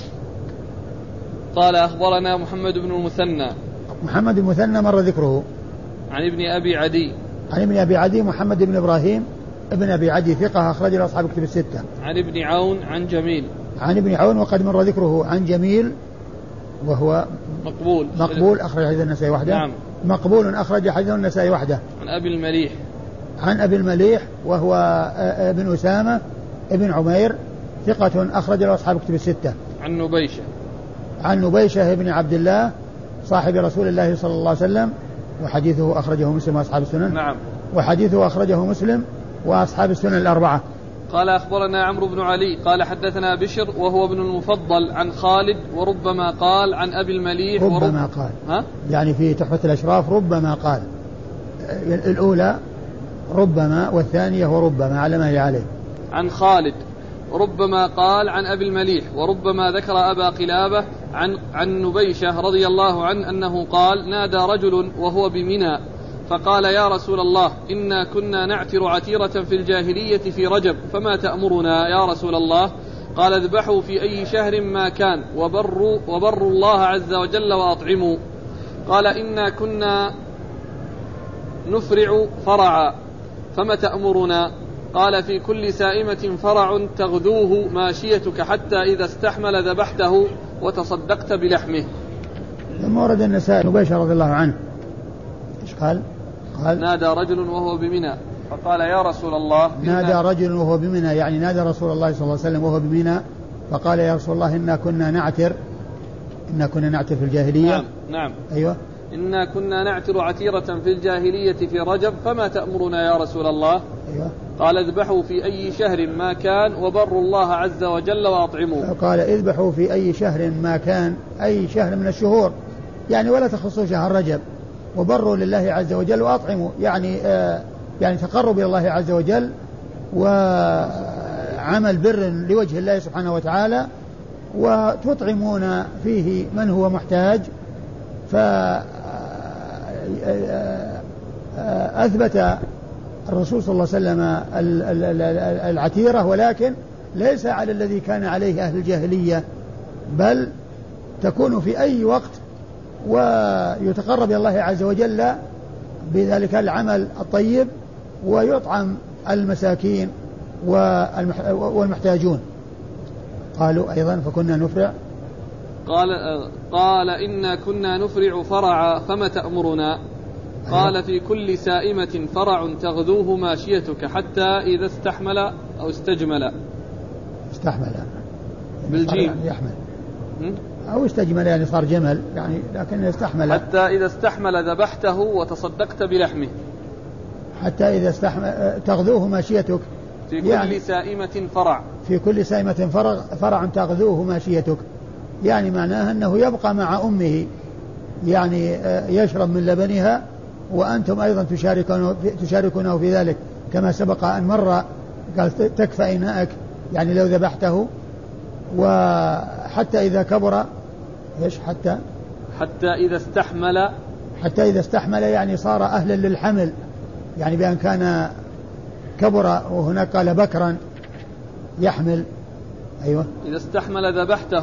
قال أخبرنا محمد بن المثنى. محمد بن المثنى مر ذكره. عن ابن أبي عدي محمد بن إبراهيم ابن أبي عدي ثقة أخرج له أصحاب الكتب الستة. عن ابن عون عن جميل. عن ابن عون وقد مر ذكره. عن جميل وهو مقبول أخرج حديث النسائي وحده. نعم. مقبول أخرج حديث النسائي وحده. عن أبي المليح وهو ابن أسامة ابن عمير ثقة أخرج له أصحاب كتب الستة. عن نبيشة ابن عبد الله صاحب رسول الله صلى الله عليه وسلم وحديثه أخرجه مسلم وأصحاب السنن. نعم. وحديثه أخرجه مسلم وأصحاب السنن الأربعة. قال أخبرنا عمرو بن علي قال حدثنا بشر وهو ابن المفضل عن خالد وربما قال عن أبي المليح ربما قال يعني في تحفة الأشراف ربما قال الأولى ربما والثانية وربما على ما هي عليه. عن خالد ربما قال عن أبي المليح وربما ذكر أبا قلابة عن نبيشة رضي الله عنه أنه قال نادى رجل وهو بمنى فقال يا رسول الله إنا كنا نعتر عتيرة في الجاهلية في رجب فما تأمرنا يا رسول الله؟ قال اذبحوا في أي شهر ما كان وبروا الله عز وجل وأطعموا. قال إنا كنا نفرع فرعا فما تأمرنا؟ قال في كل سائمة فرع تغذوه ماشيتك حتى إذا استحمل ذبحته وتصدقت بلحمه. لما ورد النسائي نبيشة رضي الله عنه إيش قال نادى رجل وهو بمنى فقال يا رسول الله نادى رجل وهو بمنى يعني نادى رسول الله صلى الله عليه وسلم وهو بمنى فقال يا رسول الله إنا كنا نعتر في الجاهلية. نعم. أيوة. إنا كنا نعتر عتيرة في الجاهلية في رجب فما تأمرنا يا رسول الله؟ أيوة. قال اذبحوا في أي شهر ما كان وبروا الله عز وجل وأطعموا. قال اذبحوا في أي شهر ما كان أي شهر من الشهور يعني ولا تخصوا شهر رجب وبروا لله عز وجل وأطعموا يعني تقرب إلى الله عز وجل وعمل بر لوجه الله سبحانه وتعالى وتطعمون فيه من هو محتاج. فأثبت الرسول صلى الله عليه وسلم العتيرة ولكن ليس على الذي كان عليه أهل الجاهلية بل تكون في أي وقت ويتقرب إلى الله عز وجل بذلك العمل الطيب ويطعم المساكين والمحتاجون. قالوا أيضا فكنا نفرع قال إنا كنا نفرع فرعا فما تأمرنا؟ قال في كل سائمة فرع تغذوه ماشيتك حتى إذا استحمل أو استجمل بالجيم يحمل أو استجمل يعني صار جمل يعني لكن استحمل حتى إذا استحمل ذبحته وتصدقت بلحمه. حتى إذا استحمل تغذوه ماشيتك في كل سائمة فرع في كل سائمة فرع تغذوه ماشيتك يعني معناه أنه يبقى مع أمه يعني يشرب من لبنها وأنتم أيضا تشاركونه في ذلك كما سبق أن مر قال تكفى إناءك يعني لو ذبحته. وحتى إذا كبر إيش حتى إذا استحمل يعني صار أهلا للحمل يعني بأن كان كبر وهناك قال بكرا يحمل. أيوة. إذا استحمل ذبحته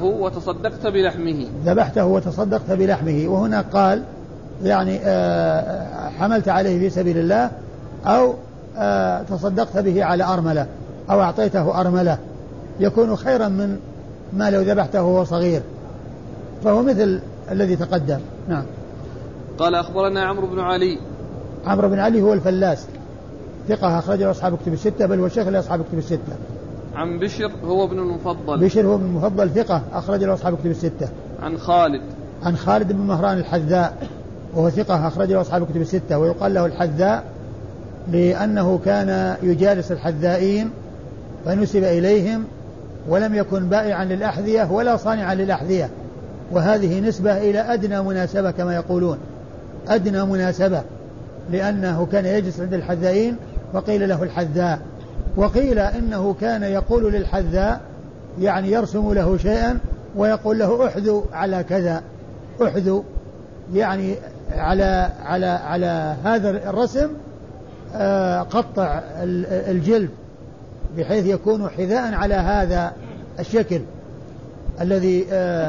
وتصدقت بلحمه وهنا قال يعني حملت عليه في سبيل الله أو تصدقت به على أرملة أو أعطيته أرملة يكون خيرا من ما لو ذبحته وهو صغير فهو مثل الذي تقدم. نعم. قال أخبرنا عمرو بن علي هو الفلاس ثقة أخرجه أصحاب كتب الستة بل هو شيخ لأصحاب كتب الستة. عن بشر هو ابن المفضل ثقة أخرجه أصحاب كتب الستة. عن خالد بن مهران الحذاء وهو ثقة أخرجه أصحاب كتب الستة ويقال له الحذاء لأنه كان يجالس الحذائين فنسب إليهم ولم يكن بائعا للأحذية ولا صانعا للأحذية وهذه نسبة إلى أدنى مناسبة كما يقولون أدنى مناسبة لأنه كان يجلس عند الحذائين وقيل له الحذاء وقيل إنه كان يقول للحذاء يعني يرسم له شيئا ويقول له احذو على كذا احذو يعني على هذا الرسم قطع الجلد بحيث يكون حذاء على هذا الشكل الذي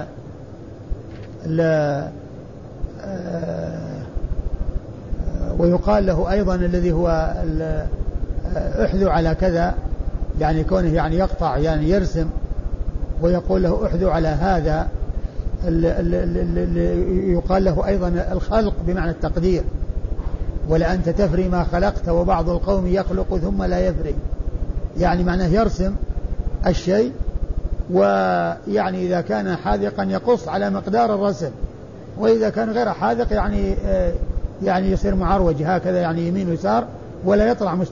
ويقال له أيضا الذي هو احذو على كذا يعني كونه يعني يقطع يعني يرسم ويقول له احذو على هذا، يقال له أيضا الخلق بمعنى التقدير، ولأنت تفري ما خلقت وبعض القوم يخلق ثم لا يفري، يعني معناه يرسم الشيء، ويعني إذا كان حاذقا يقص على مقدار الرسم، وإذا كان غير حاذق يعني يصير معروج هكذا، يعني يمين ويسار ولا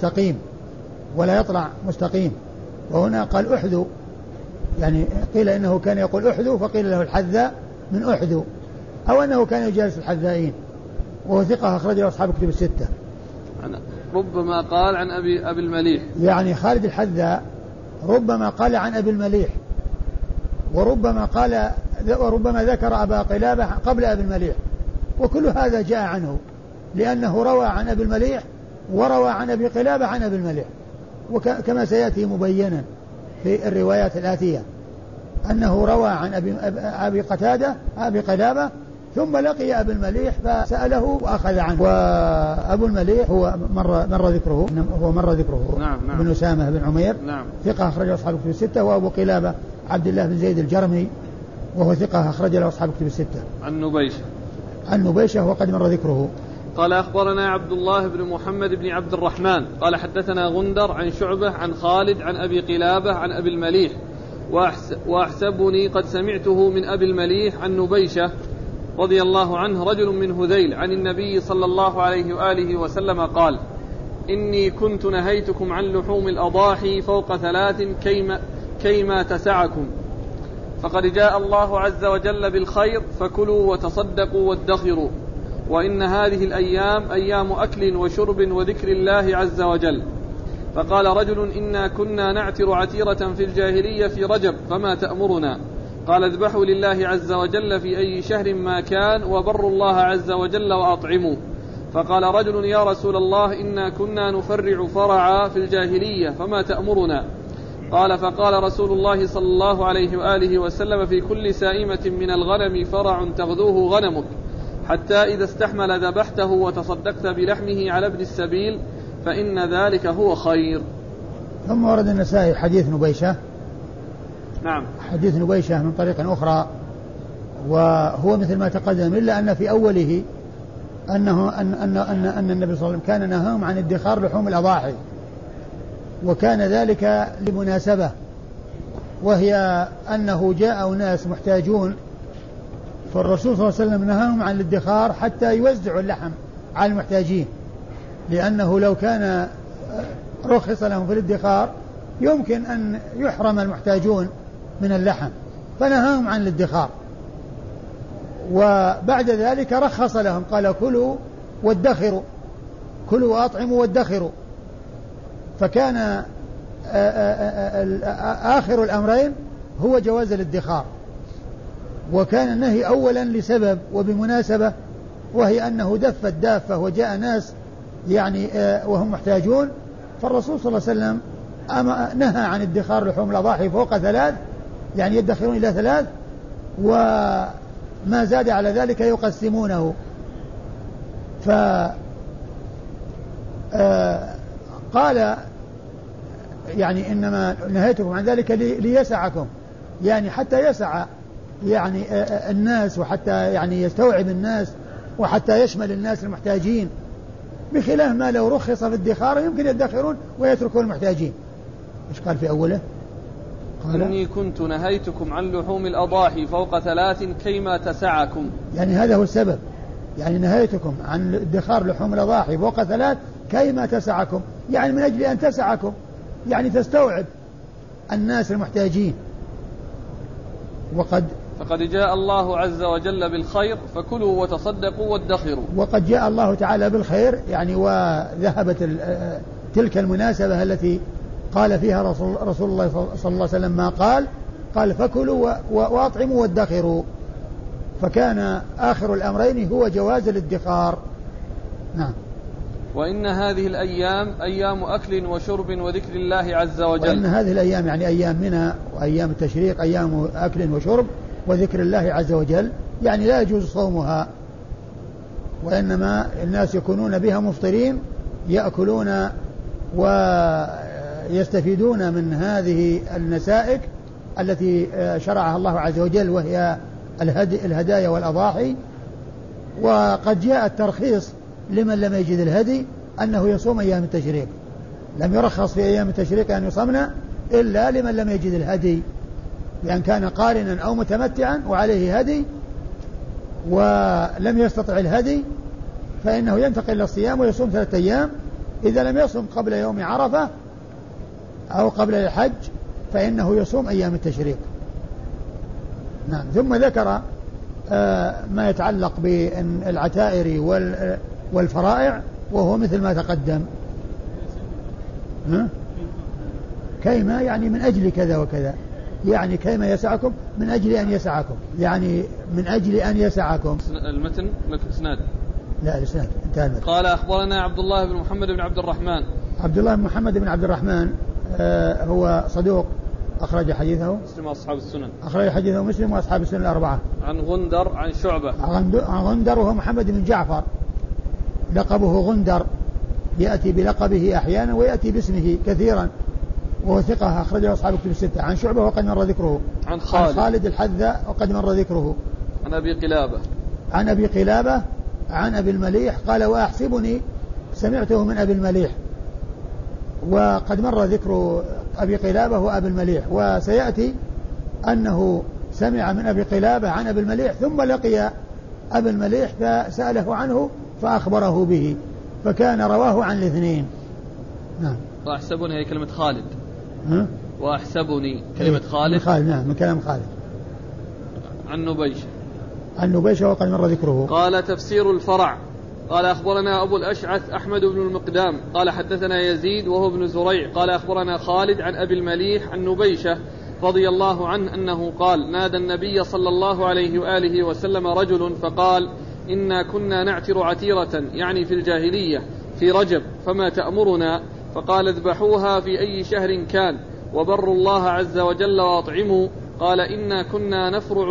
يطلع مستقيم. وهنا قال احذو، يعني قيل إنه كان يقول احذو فقيل له الحذاء من احذو، أو أنه كان يجالس الحذائين، وهو ثقة أخرجه أصحاب كتب الستة. ربما قال عن أبي المليح، يعني خالد الحذاء ربما قال عن أبي المليح، وربما ذكر أبا قلابة قبل أبي المليح، وكل هذا جاء عنه، لأنه روى عن أبي المليح وروى عن أبي قلابة عن أبي المليح، وكما سيأتي مبينا في الروايات الآتية أنه روى عن أبي قلابة ثم لقي أبي المليح فسأله وأخذ عنه. وأبو المليح هو مر ذكره نعم. بن أسامة بن عمير، نعم. ثقة أخرج أصحاب كتب الستة. وأبو قلابة عبد الله بن زيد الجرمي، وهو ثقة أخرج له أصحاب كتب الستة. عن نبيشة وقد مر ذكره. قال أخبرنا عبد الله بن محمد بن عبد الرحمن قال حدثنا غندر عن شعبة عن خالد عن أبي قلابة عن أبي المليح، وأحسبني قد سمعته من أبي المليح عن نبيشة رضي الله عنه رجل من هذيل عن النبي صلى الله عليه وآله وسلم قال: إني كنت نهيتكم عن لحوم الأضاحي فوق 3 كيما تسعكم، فقد جاء الله عز وجل بالخير فكلوا وتصدقوا وادخروا، وإن هذه الأيام أيام أكل وشرب وذكر الله عز وجل. فقال رجل: إنا كنا نعتر عتيرة في الجاهلية في رجب فما تأمرنا؟ قال: اذبحوا لله عز وجل في أي شهر ما كان وبروا الله عز وجل وأطعموا. فقال رجل: يا رسول الله إنا كنا نفرع فرعا في الجاهلية فما تأمرنا؟ قال: فقال رسول الله صلى الله عليه وآله وسلم: في كل سائمة من الغنم فرع تغذوه غنمك، حتى إذا استحمل ذبحته وتصدقت بلحمه على ابن السبيل فإن ذلك هو خير. ثم ورد النسائي حديث نبيشة. نعم. حديث نبيشة من طريق أخرى، وهو مثل ما تقدم، إلا أن في أوله أن النبي صلى الله عليه وسلم كان نهاهم عن ادخار لحوم الأضاحي، وكان ذلك لمناسبة، وهي أنه جاء ناس محتاجون، فالرسول صلى الله عليه وسلم نهاهم عن الادخار حتى يوزعوا اللحم على المحتاجين، لأنه لو كان رخص لهم في الادخار يمكن أن يحرم المحتاجون من اللحم، فنهاهم عن الادخار. وبعد ذلك رخص لهم، قال: كلوا وادخروا، كلوا وأطعموا وادخروا. فكان آخر الأمرين هو جواز الادخار، وكان النهي أولا لسبب وبمناسبة، وهي أنه دفت دافة وجاء ناس يعني وهم محتاجون، فالرسول صلى الله عليه وسلم نهى عن ادخار لحوم الأضاحي فوق 3، يعني يدخرون إلى 3، وما زاد على ذلك يقسمونه. قال يعني إنما نهيتكم عن ذلك ليسعكم، يعني حتى يسع يعني الناس، وحتى يعني يستوعب الناس، وحتى يشمل الناس المحتاجين، بخلاف ما لو رخص في الادخار يمكن يدخرون ويتركون المحتاجين. ايش قال في أوله؟ قال: إني كنت نهيتكم عن لحوم الأضاحي فوق 3 كيما تسعكم، يعني هذا هو السبب، يعني نهيتكم عن ادخار لحوم الأضاحي فوق 3 كيما تسعكم، يعني من أجل أن تسعكم، يعني تستوعب الناس المحتاجين. فقد جاء الله عز وجل بالخير فكلوا وتصدقوا وادخروا. وقد جاء الله تعالى بالخير، يعني وذهبت تلك المناسبة التي قال فيها رسول الله صلى الله عليه وسلم ما قال فكلوا وأطعموا وادخروا، فكان آخر الأمرين هو جواز الادخار. نعم. وإن هذه الأيام أيام أكل وشرب وذكر الله عز وجل. وإن هذه الأيام يعني أيام منى وأيام التشريق أيام أكل وشرب وذكر الله عز وجل، يعني لا يجوز صومها، وإنما الناس يكونون بها مفطرين، يأكلون ويستفيدون من هذه النسائك التي شرعها الله عز وجل، وهي الهدايا والأضاحي. وقد جاء الترخيص لمن لم يجد الهدي أنه يصوم أيام التشريق، لم يرخص في أيام التشريق أن يصمنا إلا لمن لم يجد الهدي، لأن كان قارنا أو متمتعا وعليه هدي ولم يستطع الهدي فإنه ينتقل إلى الصيام ويصوم 3 أيام. إذا لم يصوم قبل يوم عرفة أو قبل الحج فإنه يصوم أيام التشريق. نعم. ثم ذكر ما يتعلق بالعتائر والفرائع، وهو مثل ما تقدم. كيما يعني من أجل كذا وكذا، يعني كيما يسعكم من أجل أن يسعكم، يعني من أجل أن يسعكم. المتن إسناد؟ لا الإسناد انتهى المتن. قال أخبرنا عبد الله بن محمد بن عبد الرحمن. عبد الله بن محمد بن عبد الرحمن هو صدوق، أخرج حديثه مسلم وأصحاب السنن. أخرج حديثه مسلم وأصحاب السنن الأربعة. عن غندر عن شعبة. عن غندر وهو محمد بن جعفر، لقبه غندر، يأتي بلقبه أحيانا ويأتي باسمه كثيرا، وهو ثقة أخرجه أصحاب الكتب الستة. عن شعبة وقد مر ذكره. عن خالد الحذاء وقد مر ذكره. عن أبي قلابة. عن أبي قلابة عن أبي المليح قال وأحسبني سمعته من أبي المليح، وقد مر ذكر أبي قلابة وأبي المليح، وسيأتي أنه سمع من أبي قلابة عن أبي المليح ثم لقي أبي المليح فسأله عنه فأخبره به، فكان رواه عن الاثنين. نعم. وأحسبني هي كلمة خالد. وأحسبني كلمة خالد. من خالد، نعم، من كلام خالد. عن نبيشة. عن نبيشة وقد مر ذكره. قال تفسير الفرع. قال أخبرنا أبو الأشعث أحمد بن المقدام قال حدثنا يزيد وهو ابن زريع قال أخبرنا خالد عن أبي المليح عن نبيشة رضي الله عنه أنه قال نادى النبي صلى الله عليه وآله وسلم رجل فقال إنا كنا نعتر عتيرة، يعني في الجاهلية، في رجب، فما تأمرنا؟ فقال اذبحوها في أي شهر كان وبروا الله عز وجل وأطعموا. قال إنا كنا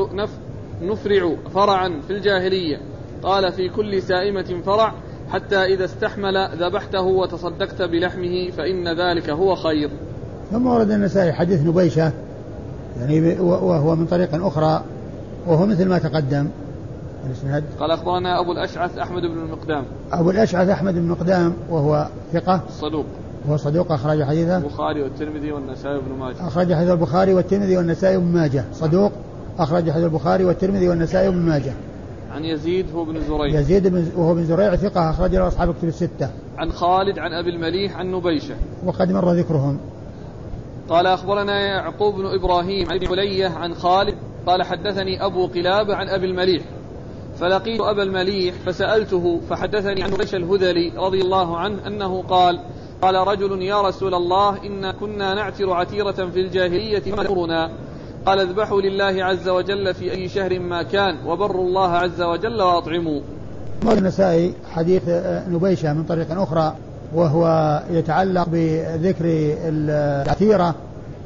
نفرع فرعا في الجاهلية. قال في كل سائمة فرع، حتى إذا استحمل ذبحته وتصدقت بلحمه فإن ذلك هو خير. ثم ورد النسائي حديث نبيشة يعني وهو من طريق أخرى وهو مثل ما تقدم. قال أخبرنا أبو الأشعث أحمد بن المقدام. أبو الأشعث أحمد بن المقدام وهو ثقة صدوق، وهو صدوق أخرج حديثه البخاري والترمذي والنسائي وابن ماجه. أخرج حديث البخاري والترمذي والنسائي وابن ماجه. صدوق أخرج حديث البخاري والترمذي والنسائي وابن ماجه. عن يزيد هو بن زريع. يزيد وهو بن زريع ثقة أخرج له أصحاب الكتب الستة. عن خالد عن أبي المليح عن نبيشة وقد مر ذكرهم. قال أخبرنا يعقوب بن إبراهيم عن ابن علية عن خالد قال حدثني أبو قلابة عن أبي المليح، فلقيت أبا المليح فسألته فحدثني عن نبيشة الهذلي رضي الله عنه أنه قال رجل يا رسول الله إنا كنا نعتر عتيرة في الجاهلية فما تأمرنا؟ قال اذبحوا لله عز وجل في أي شهر ما كان وبروا الله عز وجل وأطعموا. مر النسائي حديث نبيشة من طريق أخرى وهو يتعلق بذكر العتيرة،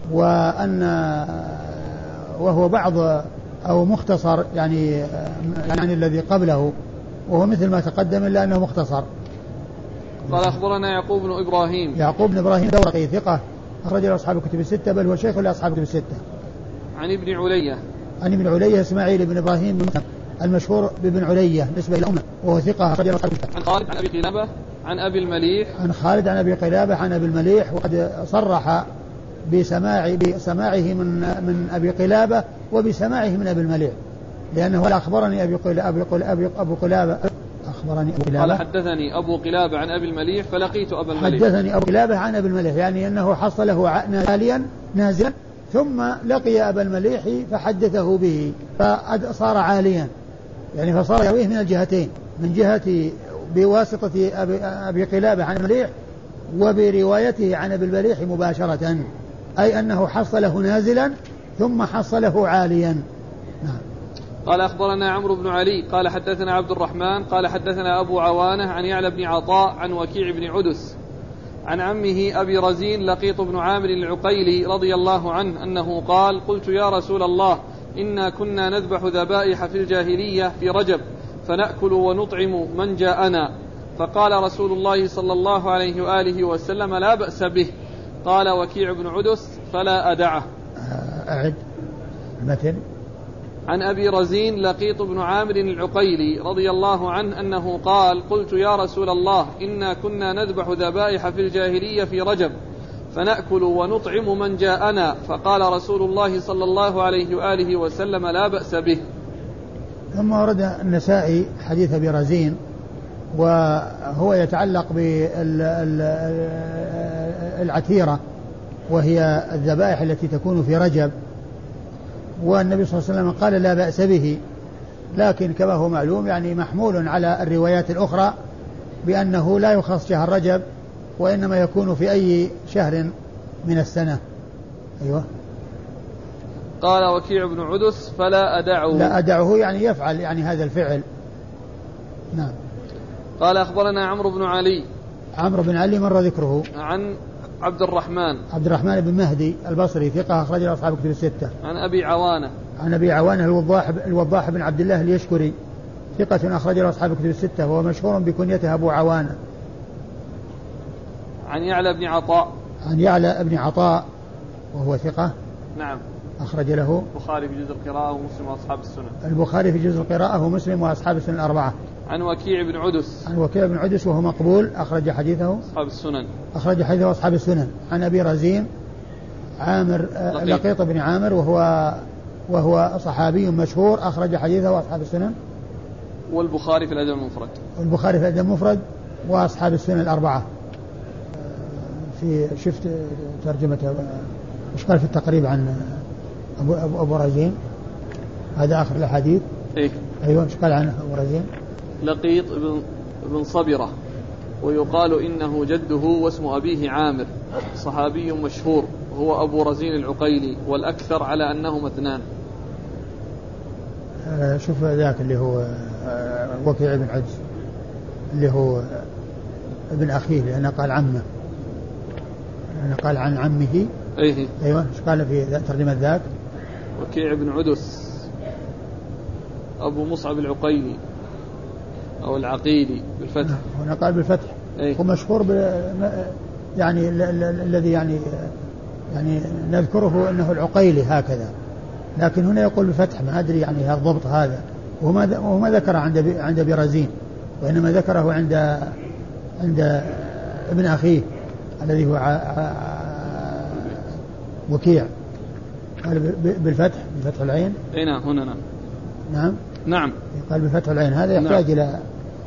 وهو بعض أو مختصر يعني الذي قبله، وهو مثل ما تقدم إلا أنه مختصر. قال أخبرنا يعقوب بن إبراهيم. يعقوب بن إبراهيم دورقي ثقة أخرج له أصحاب الكتب الستة، بل هو شيخ لأصحاب الكتب الستة. عن ابن علية. عن ابن علية إسماعيل بن إبراهيم المشهور بابن علية نسبة إلى أمه، وهو ثقة أخرج له أصحاب الكتب. عن خالد عن أبي قلابة عن أبي المليح. عن خالد عن أبي قلابة عن أبي المليح، وقد صرح بسماعه من أبي قلابة وبسماعه من أبي المليح، لأنه أخبرني أبو قلابة أخبرني أبو قلابة قال حدثني أبو قلابة عن أبي المليح فلقيت أبا المليح. حدثني أبو قلابة عن أبي المليح، يعني أنه حصله عاليا نازلا ثم لقي أبا المليح فحدثه به فصار عاليا، يعني فصار يرويه من الجهتين، من جهة بواسطة أبي قلابة عن المليح وبروايته عن أبي المليح مباشرة، أي أنه حصله نازلا ثم حصله عاليا. نعم. قال أخبرنا عمرو بن علي قال حدثنا عبد الرحمن قال حدثنا أبو عوانة عن يعلى بن عطاء عن وكيع بن عدس عن عمه أبي رزين لقيط بن عامر العقيلي رضي الله عنه أنه قال قلت يا رسول الله إنا كنا نذبح ذبائح في الجاهلية في رجب فنأكل ونطعم من جاءنا، فقال رسول الله صلى الله عليه وآله وسلم لا بأس به. قال وكيع بن عدس فلا أدعه. أعد. المتن. عن أبي رزين لقيط بن عامر العقيلي رضي الله عنه أنه قال قلت يا رسول الله إنا كنا نذبح ذبائح في الجاهلية في رجب فنأكل ونطعم من جاءنا فقال رسول الله صلى الله عليه وآله وسلم لا بأس به. ثم ورد النسائي حديث أبي رزين وهو يتعلق بالعتيرة وهي الذبائح التي تكون في رجب، والنبي صلى الله عليه وسلم قال لا بأس به، لكن كما هو معلوم يعني محمول على الروايات الأخرى بأنه لا يخص شهر رجب وإنما يكون في أي شهر من السنة. أيوة. قال وكيع بن عدس فلا أدعه، لا أدعه يعني يفعل يعني هذا الفعل. نعم. قال أخبرنا عمرو بن علي. عمرو بن علي مر ذكره. عن عبد الرحمن بن مهدي البصري ثقة أخرج له أصحاب الكتب الستة. عن أبي عوانة. عن أبي عوانة الوضاح بن عبد الله اليشكري ثقة أخرج له أصحاب الكتب الستة وهو مشهور بكنيته أبو عوانة. عن يعلى بن عطاء. عن يعلى بن عطاء وهو ثقة. نعم. أخرج له البخاري في جزء القراءة ومسلم وأصحاب السنن. البخاري في جزء القراءة ومسلم وأصحاب السنن الأربعة. عن وكيع بن عدس. عن وكيع بن عدس وهو مقبول أخرج حديثه أصحاب السنن. أخرج حديثه أصحاب السنن. عن أبي رزين عامر لقيط بن عامر وهو صحابي مشهور أخرج حديثه أصحاب السنن. والبخاري في الأدب المفرد. والبخاري في الأدب المفرد وأصحاب السنن الأربعة. في شفت ترجمة إيش قال في التقريب عن أبو رزين؟ هذا آخر الحديث. إيه. أيوة. إيش قال عنه أبو رزين؟ لقيط بن صبرة ويقال إنه جده واسم أبيه عامر، صحابي مشهور هو أبو رزين العقيلي، والأكثر على أنهما اثنان. شوف ذاك اللي هو وكيع بن عدس اللي هو ابن أخيه لأنه قال عمه، لأنه قال عن عمه. أيه. أيوة. إيش قال في ترجمة ذاك؟ وكيع بن عدس أبو مصعب العقيلي أو العقيلي بالفتح. هنا قال بالفتح. أيه. ومشهور يعني الذي يعني نذكره أنه العقيلي هكذا، لكن هنا يقول بالفتح ما أدري يعني الضبط هذا، وهو ما ذكر عند أبي رزين وإنما ذكره عند ابن أخيه الذي هو وكيع. قال بفتح العين. هنا نعم. نعم. قال بفتح العين. هذا يحتاج إلى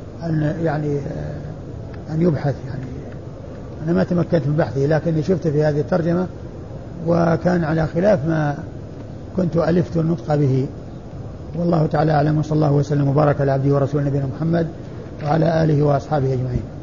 أن يبحث، يعني أنا ما تمكنت من بحثه لكني شفته في هذه الترجمة وكان على خلاف ما كنت ألفت النطق به. والله تعالى أعلم، وصلى الله وسلم وبارك على عبده ورسوله نبينا محمد وعلى آله وأصحابه أجمعين.